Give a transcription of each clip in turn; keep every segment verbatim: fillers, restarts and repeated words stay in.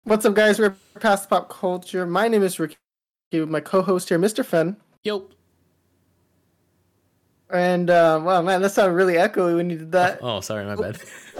What's up, guys? We're past pop culture. My name is Ricky, with my co-host here, Mister Fen. Yo. And uh, wow, man, that sounded really echoey when you did that. Oh, oh sorry, my bad.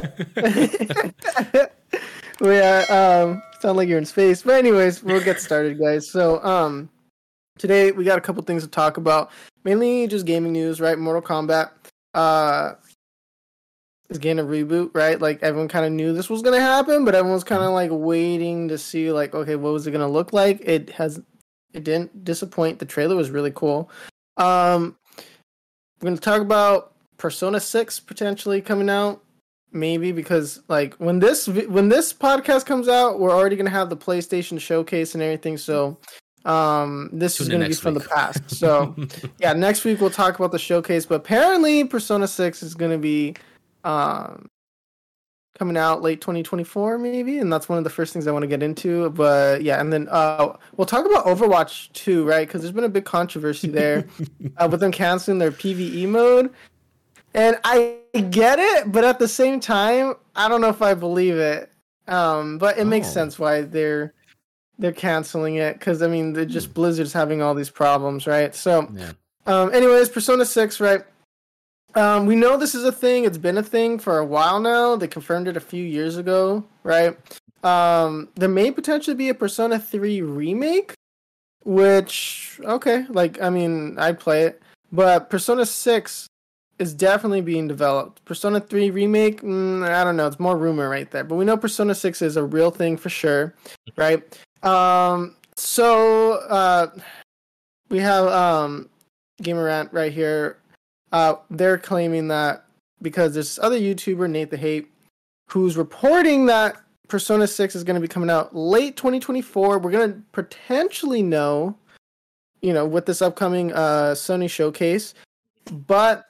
we are um, sound like you're in space, but anyways, we'll get started, guys. So um, today we got a couple things to talk about, mainly just gaming news, right? Mortal Kombat uh is getting a reboot, right? Like everyone kind of knew this was gonna happen, but everyone's kind of like waiting to see, like, okay, what was it gonna look like? It has, it didn't disappoint. The trailer was really cool. Um, we're gonna talk about Persona six potentially coming out, maybe because like when this when this podcast comes out, we're already gonna have the PlayStation showcase and everything. So, um, this Tune is in gonna be next from week. the past. So, yeah, next week we'll talk about the showcase. But apparently, Persona six is gonna be um coming out late twenty twenty-four maybe, and that's one of the first things I want to get into. But yeah, and then uh we'll talk about Overwatch two, right? Because there's been a big controversy there uh, with them canceling their PvE mode, and I get it, but at the same time I don't know if I believe it. Um but it makes Oh. sense why they're they're canceling it, because I mean they're just Blizzard's having all these problems, right? So Yeah. um anyways, Persona six, right? Um, we know this is a thing. It's been a thing for a while now. They confirmed it a few years ago, right? Um, there may potentially be a Persona three remake, which, okay, like, I mean, I'd play it. But Persona six is definitely being developed. Persona three remake, mm, I don't know. It's more rumor right there. But we know Persona six is a real thing for sure, right? Um, so, uh, we have um, Gamer Rant right here. Uh, they're claiming that because there's this other YouTuber, Nate the Hate, who's reporting that Persona six is going to be coming out late twenty twenty-four. We're going to potentially know, you know, with this upcoming uh, Sony showcase. But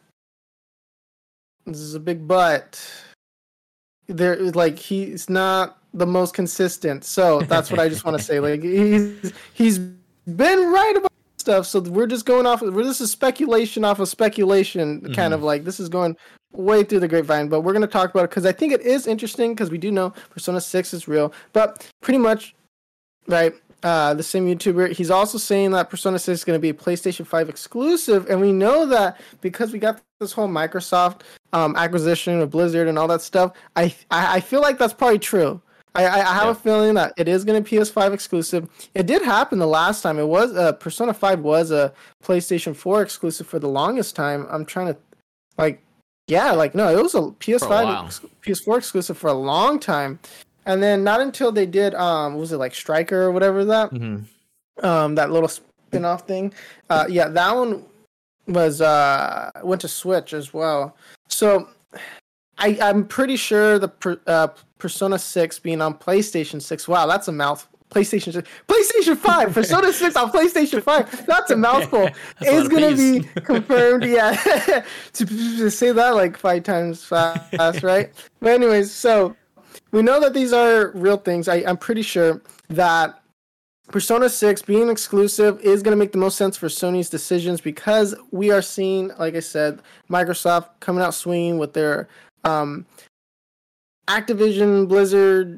this is a big but. There, like, he's not the most consistent. So that's what I just want to say. Like, he's he's been right about stuff, so we're just going off. We're this is speculation off of speculation, mm-hmm. kind of like this is going way through the grapevine. But we're going to talk about it because I think it is interesting, because we do know Persona six is real. But pretty much, right? Uh, the same YouTuber, he's also saying that Persona six is going to be a PlayStation five exclusive, and we know that because we got this whole Microsoft um, acquisition of Blizzard and all that stuff. I I, I feel like that's probably true. I, I have yeah. a feeling that it is going to be P S five exclusive. It did happen the last time. It was uh, Persona five was a PlayStation four exclusive for the longest time. I'm trying to, like, yeah, like no, it was a P S five, a ex- P S four exclusive for a long time, and then not until they did, um, what was it, like Striker or whatever that, mm-hmm. um, that little spin-off thing. Uh, yeah, that one was uh went to Switch as well. So I I'm pretty sure the per, uh. Persona six being on PlayStation six. Wow, that's a mouth. PlayStation six. PlayStation five. Persona six on PlayStation five. That's a mouthful. It's going to be confirmed. Yeah. to, to say that like five times fast, right? But anyways, so we know that these are real things. I, I'm pretty sure that Persona six being exclusive is going to make the most sense for Sony's decisions, because we are seeing, like I said, Microsoft coming out swinging with their um, Activision, Blizzard,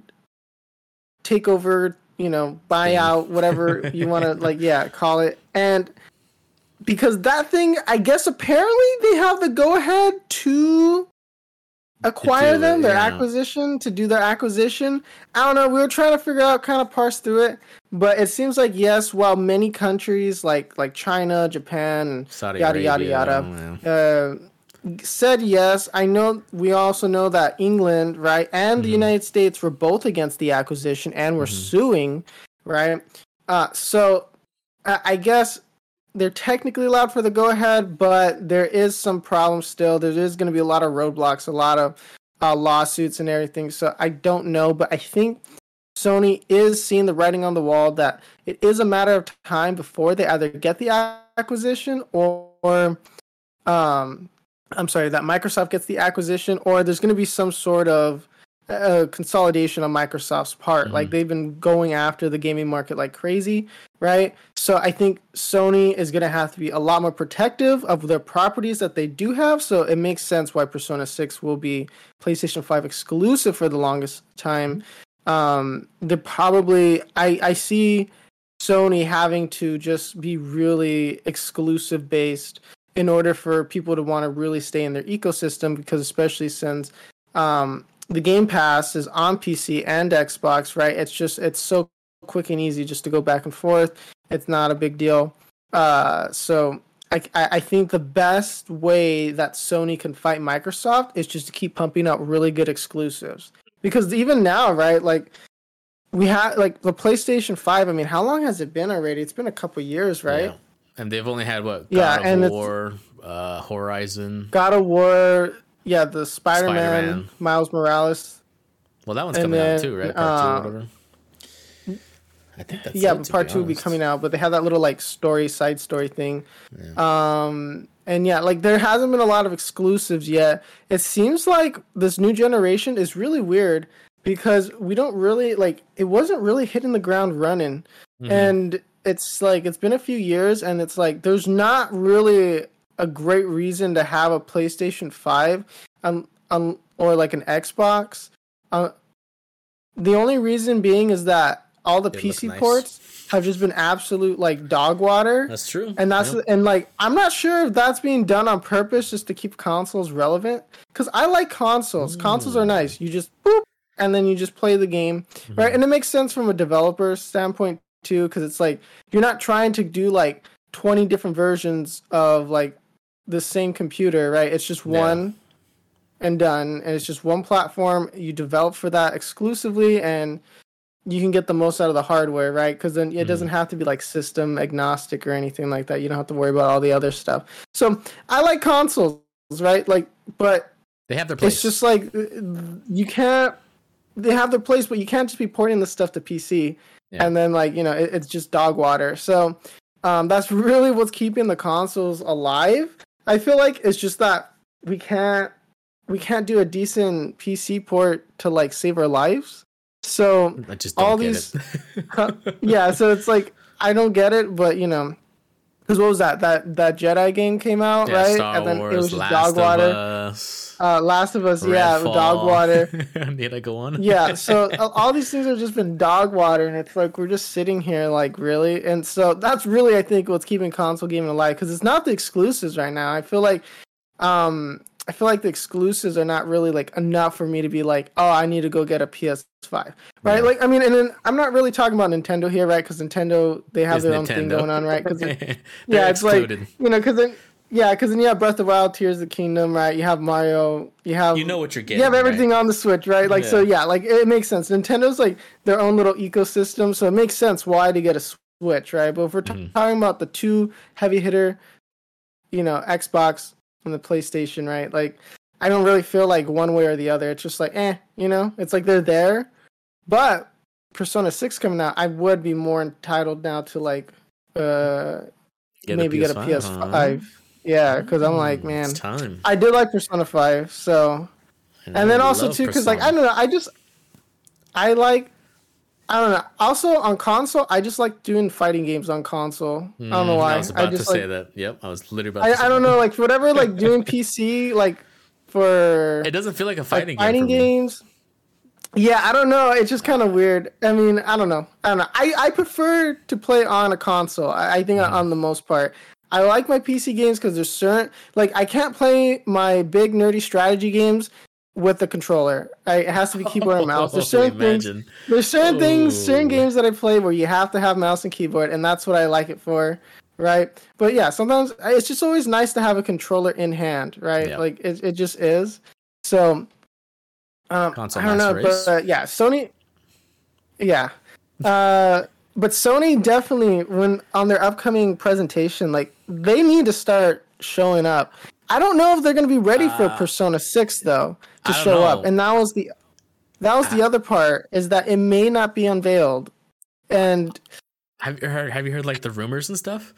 takeover, you know, buyout, whatever you want to, like, yeah, call it. And because that thing, I guess apparently they have the go-ahead to acquire them, it, their yeah. acquisition, to do their acquisition. I don't know. We were trying to figure out, kind of parse through it. But it seems like, yes, while many countries like like China, Japan, and Saudi yada, Arabia, yada, yada, uh, said yes. I know. We also know that England, right, and mm-hmm. the United States were both against the acquisition and were mm-hmm. suing, right? Uh, so I, I guess they're technically allowed for the go-ahead, but there is some problems still. There is going to be a lot of roadblocks, a lot of uh, lawsuits and everything. So I don't know, but I think Sony is seeing the writing on the wall that it is a matter of time before they either get the acquisition or, or um. I'm sorry, that Microsoft gets the acquisition, or there's going to be some sort of uh, consolidation on Microsoft's part. Mm-hmm. Like, they've been going after the gaming market like crazy, right? So I think Sony is going to have to be a lot more protective of their properties that they do have. So it makes sense why Persona six will be PlayStation five exclusive for the longest time. Um, they're probably I I see Sony having to just be really exclusive based in order for people to want to really stay in their ecosystem, because especially since um, the Game Pass is on P C and Xbox, right? It's just it's so quick and easy just to go back and forth. It's not a big deal. Uh, so I, I think the best way that Sony can fight Microsoft is just to keep pumping out really good exclusives. Because even now, right, like we have like the PlayStation five. I mean, how long has it been already? It's been a couple years, right? Yeah. And they've only had what? God yeah, of and War, uh, Horizon, God of War, yeah, the Spider-Man, Spider-Man. Miles Morales. Well, that one's And coming then, out too, right? Part uh, two or whatever. I think that's Yeah, it, but to part be two will be honest. coming out, but they have that little like story, side story thing. Yeah. Um, and yeah, like there hasn't been a lot of exclusives yet. It seems like this new generation is really weird because we don't really like it wasn't really hitting the ground running. Mhm. And it's like it's been a few years and it's like there's not really a great reason to have a PlayStation five um, um or like an Xbox. Uh, the only reason being is that all the They P look C nice. ports have just been absolute like dog water. That's true. And that's Yep. and like I'm not sure if that's being done on purpose just to keep consoles relevant. Because I like consoles. Consoles are nice. You just boop and then you just play the game, right? And it makes sense from a developer standpoint too, because it's like you're not trying to do like twenty different versions of like the same computer, right? It's just Yeah. one and done, and it's just one platform. You develop for that exclusively, and you can get the most out of the hardware, right? Because then it doesn't have to be like system agnostic or anything like that. You don't have to worry about all the other stuff. So I like consoles, right? Like, but They have their place. it's just like you can't. They have their place, but you can't just be porting this stuff to P C Yeah. and then like you know it, it's just dog water. So um, that's really what's keeping the consoles alive. I feel like it's just that we can't we can't do a decent P C port to like save our lives. So I just don't all get these, it. yeah. So it's like I don't get it, but you know, because what was that? That that Jedi game came out, Yeah, right? Star and then Wars, it was just Last dog water. of Us, Uh, Last of Us, yeah, Redfall. dog water. Need I go on? Yeah, so uh, all these things have just been dog water, and it's like we're just sitting here, like really, and so that's really I think what's keeping console gaming alive because it's not the exclusives right now. I feel like, um, I feel like the exclusives are not really like enough for me to be like, oh, I need to go get a P S five, right? Yeah. Like, I mean, and then I'm not really talking about Nintendo here, right? Because Nintendo they have It's their own thing Nintendo. going on, right? Because They're yeah, it's excluded. like you know, because then yeah, because then you have Breath of the Wild, Tears of the Kingdom, right? You have Mario, you have You know what you're getting. you have everything right? on the Switch, right? Like so, Yeah. yeah, like it makes sense. Nintendo's like their own little ecosystem, so it makes sense why to get a Switch, right? But if we're t- Mhm. talking about the two heavy hitter, you know, Xbox and the PlayStation, right? Like I don't really feel like one way or the other. It's just like, eh, you know, it's like they're there. But Persona six coming out, I would be more entitled now to like, uh, Get maybe get a P S five. huh? Yeah, because I'm like, Mm, man, it's time. I did like Persona five, so know and then you also love too, because like I Persona. don't know, I just I like I don't know. Also on console, I just like doing fighting games on console. I don't know Mm, why. I was about just to like say that. Yep, I was literally about to say I, I don't that. know, like whatever like doing P C like for It doesn't feel like a like, fighting, fighting game for me. games. Yeah, I don't know. It's just kind of weird. I mean, I don't know. I don't know. I, I prefer to play on a console. I, I think Mm-hmm. on the most part. I like my P C games because there's certain like I can't play my big nerdy strategy games with the controller. I, it has to be keyboard and mouse. There's certain things. Imagine. There's certain things, certain Oh. games that I play where you have to have mouse and keyboard, and that's what I like it for, right? But yeah, sometimes it's just always nice to have a controller in hand, right? Yeah. Like it, it just is. So um, Console I don't know, master race. but uh, yeah, Sony. Yeah, uh, but Sony definitely when on their upcoming presentation, like they need to start showing up. I don't know if they're going to be ready for Uh, Persona six though to I don't show know. up, and that was the that was the other part is that it may not be unveiled, and Have you heard? Have you heard like the rumors and stuff?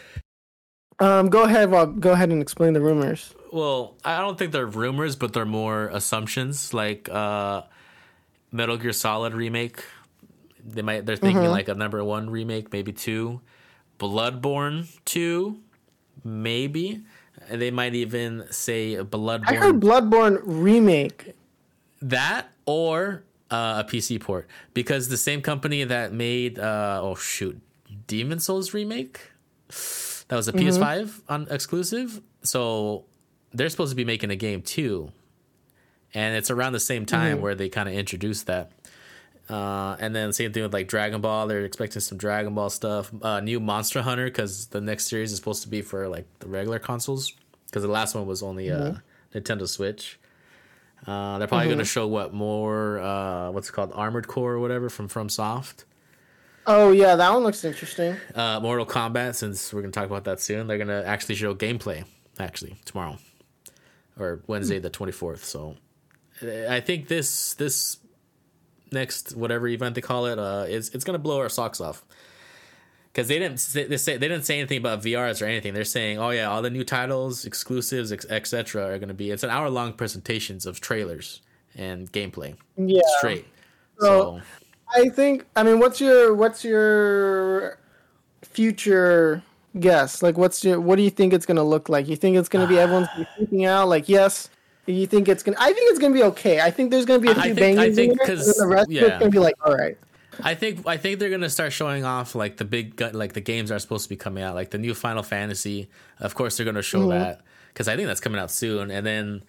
um, go ahead, Rob. Go ahead and explain the rumors. Well, I don't think they're rumors, but they're more assumptions. Like uh, Metal Gear Solid remake. They might. They're thinking Mm-hmm. like a number one remake, maybe two. Bloodborne two, maybe. And they might even say Bloodborne. I heard Bloodborne remake. That or uh, a P C port because the same company that made uh, oh shoot, Demon Souls remake that was a mm-hmm. P S five on exclusive. So they're supposed to be making a game too, and it's around the same time mm-hmm. where they kind of introduced that. Uh, and then same thing with like Dragon Ball. They're expecting some Dragon Ball stuff. Uh, new Monster Hunter because the next series is supposed to be for like the regular consoles because the last one was only mm-hmm. uh, Nintendo Switch. Uh, they're probably mm-hmm. going to show what more uh, what's it called, Armored Core or whatever from FromSoft. Oh yeah, that one looks interesting. Uh, Mortal Kombat, since we're going to talk about that soon, they're going to actually show gameplay actually tomorrow or Wednesday mm-hmm. the twenty-fourth. So I think this this. next whatever event they call it uh is it's gonna blow our socks off because they didn't say, they say they didn't say anything about V Rs or anything. They're saying, oh yeah, all the new titles, exclusives, etc are gonna be, it's an hour long presentations of trailers and gameplay. Yeah, straight. So, so I think I mean what's your what's your future guess? Like what's your what do you think it's gonna look like? You think it's gonna be everyone's gonna be freaking out like yes? You think it's gonna? I think it's gonna be okay. I think there's gonna be a few bangers I think because the rest yeah. of it's gonna be like, all right. I think I think they're gonna start showing off like the big like the games are supposed to be coming out, like the new Final Fantasy. Of course, they're gonna show mm-hmm. that because I think that's coming out soon. And then,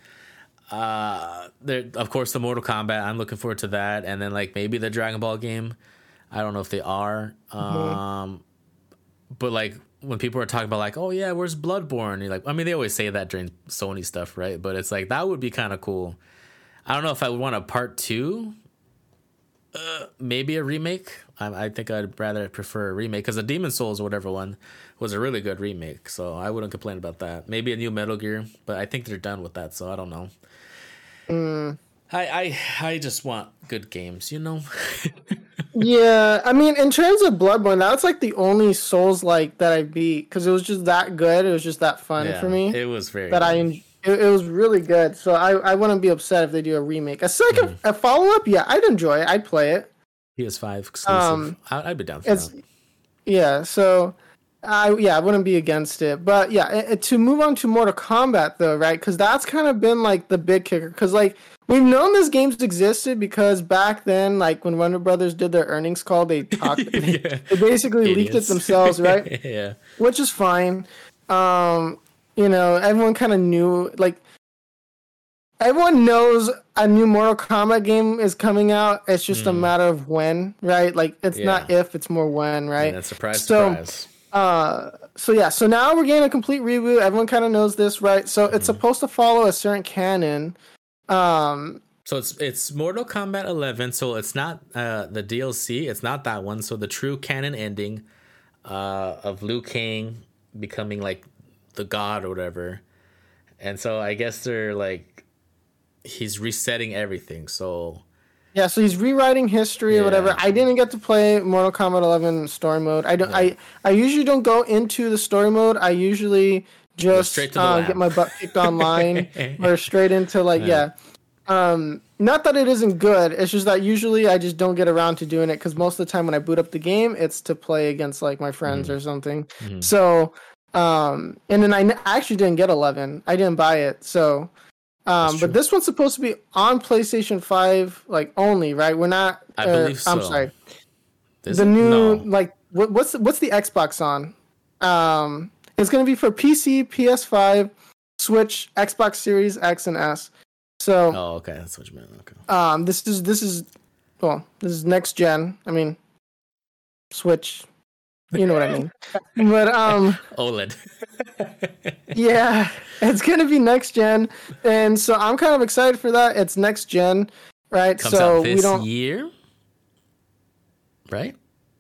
uh, there of course the Mortal Kombat. I'm looking forward to that. And then like maybe the Dragon Ball game. I don't know if they are. Um, mm-hmm. but like. When people are talking about like, oh yeah, where's Bloodborne? You're like, I mean, they always say that during Sony stuff, right? But it's like that would be kind of cool. I don't know if I would want a part two, uh, maybe a remake. I, I think I'd rather prefer a remake because the Demon Souls or whatever one was a really good remake, so I wouldn't complain about that. Maybe a new Metal Gear, but I think they're done with that, so I don't know. Mm. I, I I just want good games, you know. Yeah, I mean, in terms of Bloodborne, that's like the only Souls like that I beat because it was just that good. It was just that fun yeah, for me. It was very that good. I en- it, it was really good. So I, I wouldn't be upset if they do a remake. A second mm. a follow up, yeah, I'd enjoy it. I'd play it. P S five exclusive. Um, I'd be down for it's, that. Yeah, so I yeah, I wouldn't be against it. But yeah, it, it, to move on to Mortal Kombat though, right? Because that's kind of been like the big kicker. Because like. We've known this game's existed because back then, like when Warner Brothers did their earnings call, they talked. yeah. they, they basically Idiots. leaked it themselves, right? yeah, which is fine. Um, you know, everyone kind of knew. Like, everyone knows a new Mortal Kombat game is coming out. It's just mm. a matter of when, right? Like, it's yeah. not if, it's more when, right? Yeah, surprise, so, surprise. Uh, so yeah, so now we're getting a complete reboot. Everyone kind of knows this, right? So it's mm. supposed to follow a certain canon. Um, so it's it's Mortal Kombat eleven. So it's not uh, the D L C. It's not that one. So the true canon ending uh, of Liu Kang becoming like the god or whatever. And so I guess they're like he's resetting everything. So yeah, so he's rewriting history yeah. or whatever. I didn't get to play Mortal Kombat eleven story mode. I don't. Yeah. I I usually don't go into the story mode. I usually. Just uh, get my butt kicked online or straight into like yeah. yeah. Um, not that it isn't good. It's just that usually I just don't get around to doing it because most of the time when I boot up the game, it's to play against like my friends mm. or something. Mm. So, um, and then I n- actually didn't get eleven. I didn't buy it. So, um, but this one's supposed to be on PlayStation five like only, right? We're not. I uh, believe so. I'm sorry. Is the it? new No. like what, what's what's the Xbox on? Um. It's going to be for P C, P S five, Switch, Xbox Series X and S. So, oh, okay, that's what you meant. Okay. Um, this is this is, well, this is next gen. I mean, Switch. You know what I mean. But um, OLED. yeah, it's going to be next gen, and so I'm kind of excited for that. It's next gen, right? Comes so out this we don't year, right?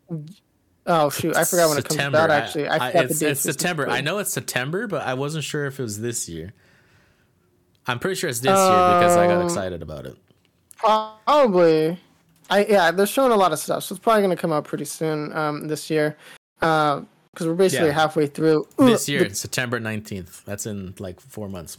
Oh shoot! I forgot when September. it comes out. Actually, I, I, I it's, it's September. I know it's September, but I wasn't sure if it was this year. I'm pretty sure it's this um, year because I got excited about it. Probably. I yeah, they're showing a lot of stuff, so it's probably going to come out pretty soon um, this year. Because uh, we're basically yeah. halfway through. This year, the, September nineteenth. That's in like four months.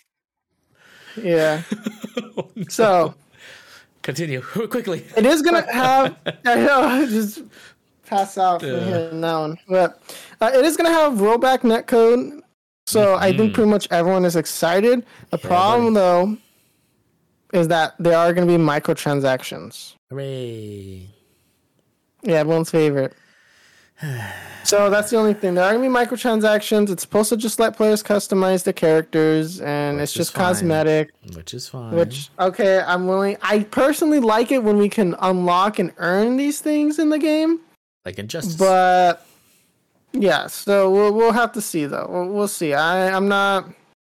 Yeah. oh, no. So. Continue quickly. It is going to have. I know. Just. Pass out from yeah. here now on. But uh, it is going to have rollback netcode. So mm-hmm. I think pretty much everyone is excited. The yeah, problem, buddy. though, is that there are going to be microtransactions. Hooray! Yeah, everyone's favorite. So that's the only thing. There are going to be microtransactions. It's supposed to just let players customize their characters, and which it's just fine. Cosmetic. Which is fine. Which, okay, I'm willing. I personally like it when we can unlock and earn these things in the game. Like Injustice. But, yeah, so we'll, we'll have to see, though. We'll, we'll see. I, I'm not...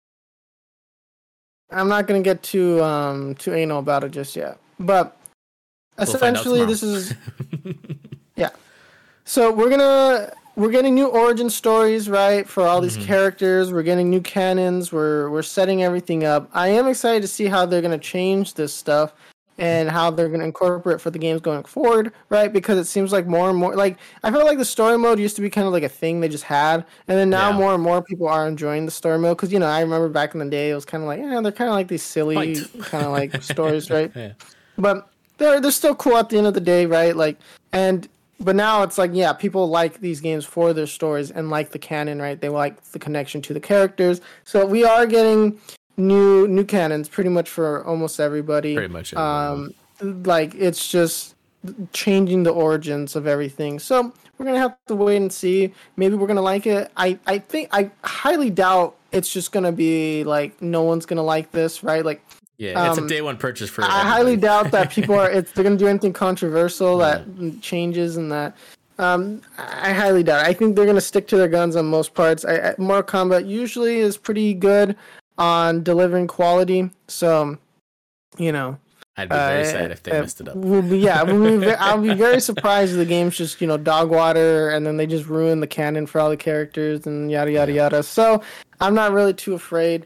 I'm not going to get too um, too anal about it just yet. But, we'll essentially, this is... yeah. So we're gonna we're getting new origin stories, right, for all these mm-hmm. characters. We're getting new canons. We're we're setting everything up. I am excited to see how they're gonna change this stuff and how they're gonna incorporate for the games going forward, right? Because it seems like more and more, like I feel like the story mode used to be kind of like a thing they just had, and then now yeah. more and more people are enjoying the story mode. Because you know, I remember back in the day, it was kind of like, yeah, they're kind of like these silly kind of like stories, right? Yeah. But they're they're still cool at the end of the day, right? Like and. But now it's like, yeah, people like these games for their stories and like the canon, right? They like the connection to the characters. So we are getting new new canons pretty much for almost everybody. Pretty much everybody. Um, like, it's just changing the origins of everything. So we're going to have to wait and see. Maybe we're going to like it. I, I think, I highly doubt it's just going to be like, no one's going to like this, right? Like, yeah, it's um, a day one purchase for. I everybody. highly doubt that people are. It's they're going to do anything controversial yeah. that changes and that. Um, I highly doubt it. I think they're going to stick to their guns on most parts. I, I, Mortal Kombat usually is pretty good on delivering quality, so you know. I'd be very uh, sad if they uh, messed it up. We'll be, yeah, we'll be, I'll be very surprised if the game's just, you know, dog water, and then they just ruin the canon for all the characters and yada yada yeah. yada. So I'm not really too afraid.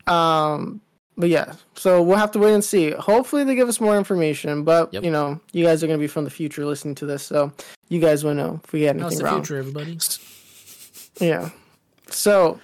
Um. But yeah, so we'll have to wait and see. Hopefully they give us more information, but yep. you know, you guys are going to be from the future listening to this, so you guys will know if we get anything How's the wrong. Future, everybody. Yeah. So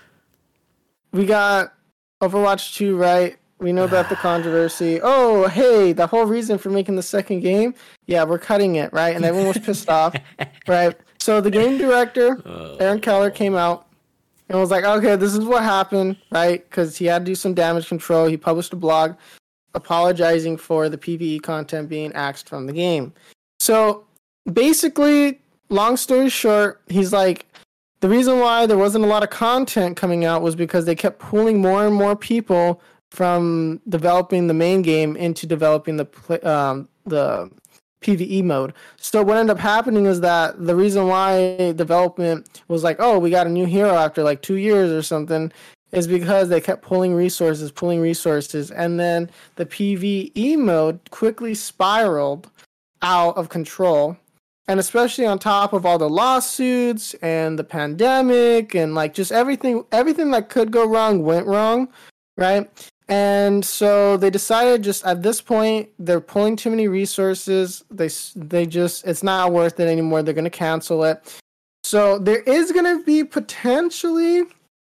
we got Overwatch two, right? We know about the controversy. Oh, hey, the whole reason for making the second game, yeah, we're cutting it, right? And everyone was pissed off, right? So the game director, Aaron Keller, came out and was like, okay, this is what happened, right? Because he had to do some damage control. He published a blog apologizing for the PvE content being axed from the game. So basically, long story short, he's like, the reason why there wasn't a lot of content coming out was because they kept pulling more and more people from developing the main game into developing the um, the PvE mode. So what ended up happening is that the reason why development was like, oh, we got a new hero after like two years or something, is because they kept pulling resources, pulling resources, and then the PvE mode quickly spiraled out of control. And especially on top of all the lawsuits and the pandemic and like just everything, everything that could go wrong went wrong, right? And so they decided just at this point, they're pulling too many resources. They they just, it's not worth it anymore. They're going to cancel it. So there is going to be potentially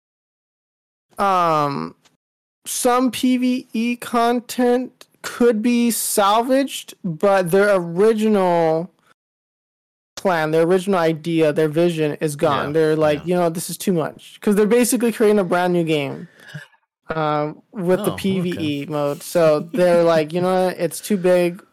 um, some PvE content could be salvaged, but their original plan, their original idea, their vision is gone. Yeah, they're like, yeah. you know, this is too much. Because they're basically creating a brand new game. Um, with oh, the PvE okay. mode, so they're like, you know what, it's too big.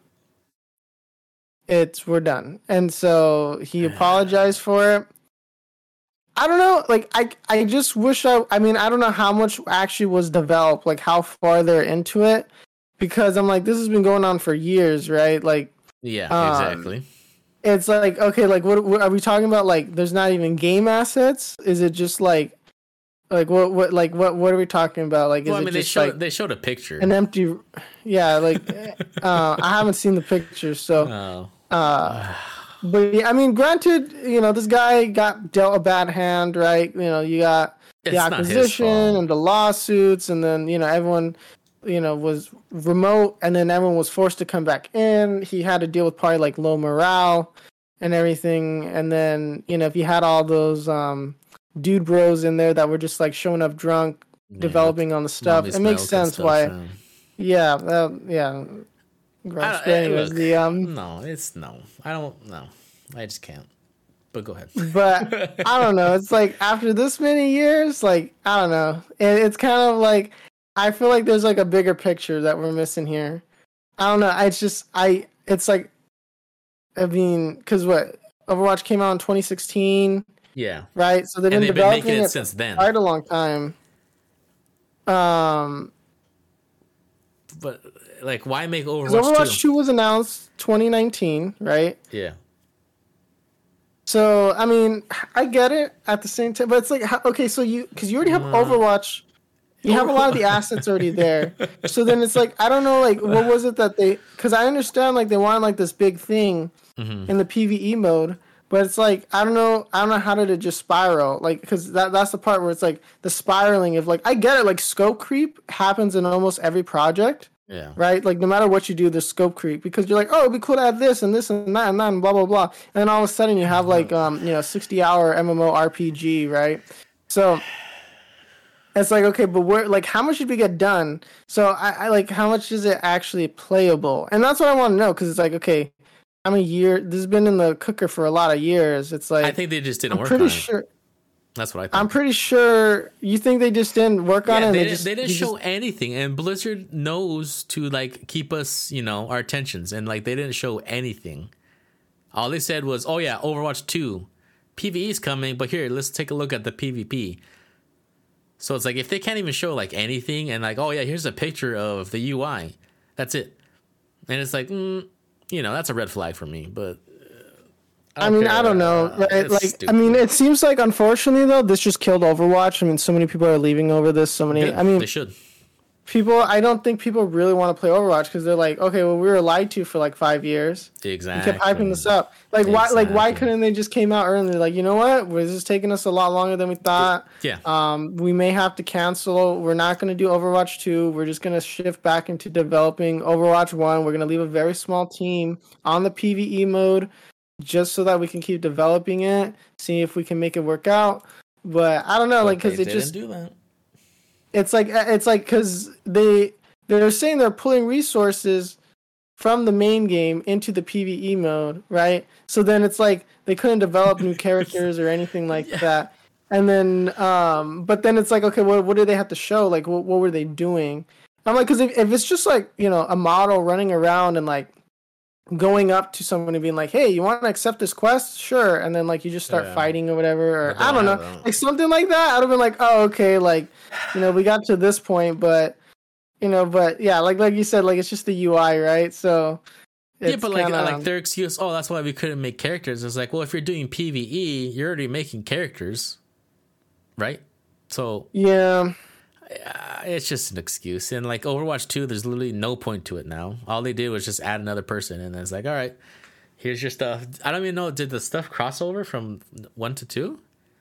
It's we're done, and so he apologized for it. I don't know, like I, I just wish I, I mean, I don't know how much actually was developed, like how far they're into it, because I'm like, this has been going on for years, right? Like, yeah, um, exactly. It's like, okay, like what, what are we talking about? Like, there's not even game assets. Is it just like? Like what? What? Like what? What are we talking about? Like, is well, I mean, it they just showed like they showed a picture, an empty? Yeah, like uh, I haven't seen the picture, so. Oh. Uh, but yeah, I mean, granted, you know, this guy got dealt a bad hand, right? You know, you got the it's acquisition and the lawsuits, and then you know everyone, you know, was remote, and then everyone was forced to come back in. He had to deal with probably like low morale and everything, and then you know if you had all those um. dude bros in there that were just like showing up drunk, yeah, developing on the stuff. It makes sense stuff, why. So. Yeah, uh, yeah. Gross. Anyways, look, the um. No, it's no. I don't. No, I just can't. But go ahead. But I don't know. It's like after this many years, like I don't know. It, it's kind of like I feel like there's like a bigger picture that we're missing here. I don't know. I, it's just I. It's like, I mean, because what Overwatch came out in twenty sixteen. Yeah. Right. So they've been and they've been developing making it, it since then. Quite a long time. Um. But like, why make Overwatch, Overwatch two? two was announced twenty nineteen, right? Yeah. So I mean, I get it at the same time, but it's like, okay, so you because you already have uh, Overwatch, you have a lot of the assets already there. So then it's like, I don't know, like what was it that they? Because I understand like they wanted like this big thing mm-hmm. in the PvE mode, but it's like I don't know, I don't know how did it just spiral? Like because that that's the part where it's like the spiraling of like I get it, like scope creep happens in almost every project. Yeah. Right? Like, no matter what you do, there's scope creep. Because you're like, oh, it'd be cool to add this and this and that and that and blah, blah, blah. And then all of a sudden you have, like, um, you know, sixty-hour MMORPG, right? So, it's like, okay, but where, like, how much did we get done? So, I, I like, how much is it actually playable? And that's what I want to know. Because it's like, okay, how many years? This has been in the cooker for a lot of years. It's like... I think they just didn't I'm work pretty on sure, it. That's what I think. I'm pretty sure you think they just didn't work on yeah, it. They, they, didn't, just, they didn't show just... anything, and Blizzard knows to like keep us, you know, our attentions, and like they didn't show anything. All they said was, "Oh yeah, Overwatch two, PvE is coming, but here, let's take a look at the PvP." So it's like if they can't even show like anything, and like, "Oh yeah, here's a picture of the U I," that's it, and it's like, mm, you know, that's a red flag for me, but. I, I mean, care. I don't know. Uh, right? Like, stupid. I mean, it seems like, unfortunately, though, this just killed Overwatch. I mean, so many people are leaving over this. So many. Yeah, I mean, they should. People, I don't think people really want to play Overwatch because they're like, okay, well, we were lied to for like five years. Exactly. We kept hyping this up. Like, exactly. why? Like, why couldn't they just came out early? Like, you know what? This is taking us a lot longer than we thought. Yeah. Um, we may have to cancel. We're not going to do Overwatch two. We're just going to shift back into developing Overwatch one. We're going to leave a very small team on the PvE mode, just so that we can keep developing it, see if we can make it work out. But I don't know, but like, because it just do that. It's like it's like because they they're saying they're pulling resources from the main game into the PvE mode, right? So then it's like they couldn't develop new characters or anything like yeah. that. And then, um, but then it's like, okay, what what do they have to show? Like, what what were they doing? I'm like, because if, if it's just like, you know, a model running around and like going up to someone and being like, hey, you want to accept this quest? Sure. And then like you just start yeah. fighting or whatever, or I don't know, them. like something like that. I'd have been like, oh, okay, like, you know, we got to this point, but you know, but yeah, like like you said, like it's just the U I, right? So yeah, but like kinda, like their excuse, oh, that's why we couldn't make characters. It's like, well, if you're doing PvE, you're already making characters, right? So yeah. Uh, it's just an excuse. And like Overwatch two, there's literally no point to it now. All they did was just add another person, and then it's like, all right, here's your stuff. I don't even know, did the stuff cross over from one to two?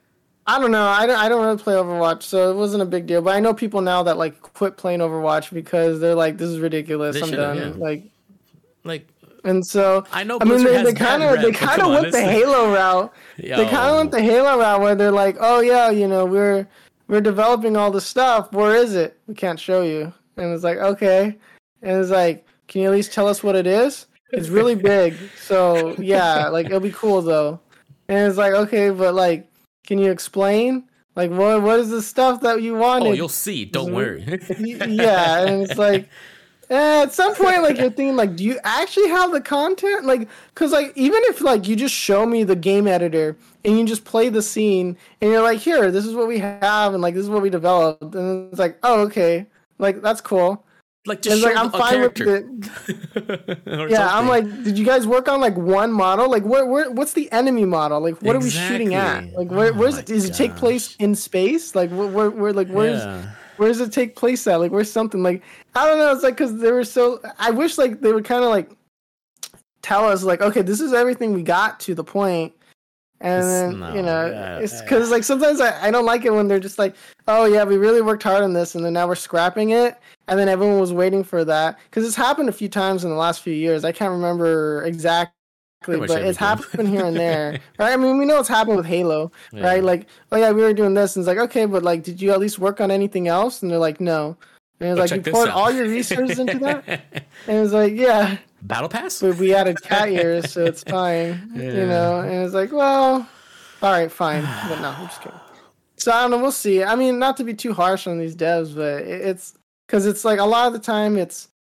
I don't know. I don't, I don't really play Overwatch, so it wasn't a big deal. But I know people now that like quit playing Overwatch because they're like, this is ridiculous. They I'm done. Yeah. Like, like, and so I know. I mean, they, they kind of they kind of went the Halo route. Yo. They kind of went the Halo route where they're like, oh yeah, you know, we're. We're developing all this stuff. Where is it? We can't show you. And it's like, okay. And it's like, can you at least tell us what it is? It's really big. So, yeah, like, it'll be cool, though. And it's like, okay, but, like, can you explain? Like, what what is the stuff that you wanted? Oh, you'll see. Don't worry. Yeah, and it's like, eh, at some point, like, you're thinking, like, do you actually have the content? Like, because, like, even if, like, you just show me the game editor and you just play the scene and you're like, here, this is what we have and, like, this is what we developed. And it's like, oh, okay. Like, that's cool. Like, just show like, I'm fine character. with it. yeah, something. I'm like, did you guys work on, like, one model? Like, where, where, what's the enemy model? Like, what exactly. are we shooting at? Like, where, oh where's it? Does gosh. it take place in space? Like, where, where, where like, where's... Yeah. Where does it take place at? Like, where's something like I don't know. It's like because they were so. I wish like they would kind of like tell us like, okay, this is everything we got to the point, and then no, you know, yeah, it's because yeah. like sometimes I, I don't like it when they're just like, oh yeah, we really worked hard on this, and then now we're scrapping it, and then everyone was waiting for that because it's happened a few times in the last few years. I can't remember exactly. But it's happened here and there, right? I mean, we know it's happened with Halo, yeah. right? Like, oh yeah, we were doing this, and it's like, okay, but like, did you at least work on anything else? And they're like, no. And it's like, you poured all your resources into that, and it's like, yeah, Battle Pass. But we added cat ears, so it's fine, yeah. you know. And it's like, well, all right, fine, but no, I'm just kidding. So I don't know, we'll see. I mean, not to be too harsh on these devs, but it's because it's like a lot of the time it's.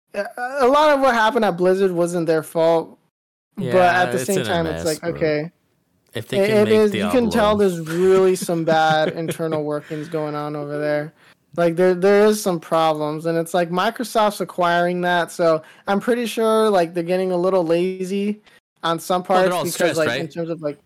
a lot of what happened at Blizzard wasn't their fault, Yeah, but at the it's same in a time, mess, it's like bro. okay, If they it, can it make is. You Diablo, can tell there's really some bad internal workings going on over there. Like there, there is some problems, and it's like Microsoft's acquiring that, so I'm pretty sure like they're getting a little lazy on some well, parts they're all because stressed, like right? in terms of like.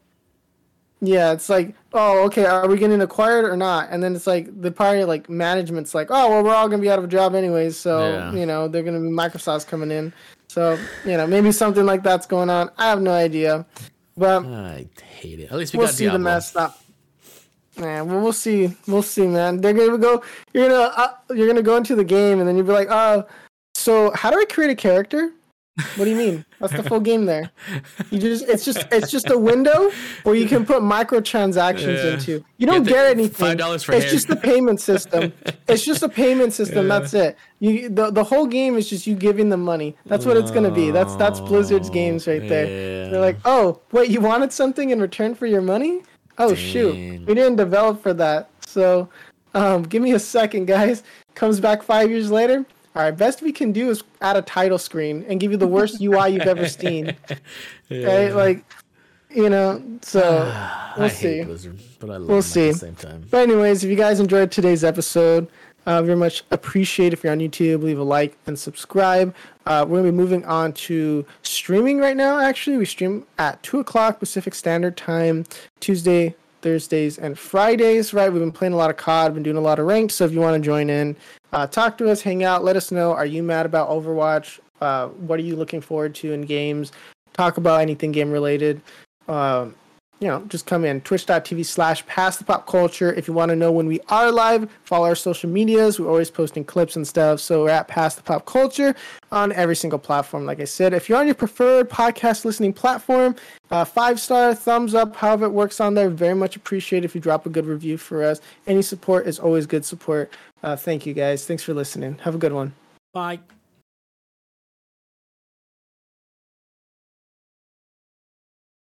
Yeah, it's like, oh, okay, are we getting acquired or not? And then it's like the party like management's like, oh, well, we're all gonna be out of a job anyways, so Yeah. you know they're gonna be Microsoft's coming in, so you know maybe something like that's going on. I have no idea, but I hate it. At least we we'll got see Diablo. the mess up. Man, well, we'll see, we'll see, man. They're gonna go. You're gonna uh, you're gonna go into the game, and then you'll be like, oh, so how do I create a character? What do you mean? That's the full game there. You just it's just it's just a window where you can put microtransactions Yeah. into. You don't You have get to- anything. five dollars for It's hair. just the payment system. It's just a payment system. Yeah. That's it. You the, the whole game is just you giving them money. That's what it's gonna be. That's that's Blizzard's games right there. Yeah. They're like, oh wait, you wanted something in return for your money? Oh shoot, Dang. we didn't develop for that. So um, give me a second, guys. Comes back five years later. All right, best we can do is add a title screen and give you the worst U I you've ever seen. Yeah. Right? Like, you know, so we'll I see. hate Blizzard, but I love We'll them see. at the same time. But anyways, if you guys enjoyed today's episode, uh, very much appreciate if you're on YouTube, leave a like and subscribe. Uh, we're gonna be moving on to streaming right now. Actually, we stream at two o'clock Pacific Standard Time, Tuesday, Thursdays, and Fridays. Right, we've been playing a lot of C O D, been doing a lot of ranked. So if you want to join in, uh, talk to us, hang out, let us know. Are you mad about Overwatch? Uh, what are you looking forward to in games? Talk about anything game related. Um, you know, just come in. Twitch.tv slash Pass the Pop Culture. If you want to know when we are live, follow our social medias. We're always posting clips and stuff. So we're at Pass the Pop Culture on every single platform. Like I said, if you're on your preferred podcast listening platform, uh, five star, thumbs up, however it works on there. Very much appreciate if you drop a good review for us. Any support is always good support. Uh, thank you guys. Thanks for listening. Have a good one. Bye.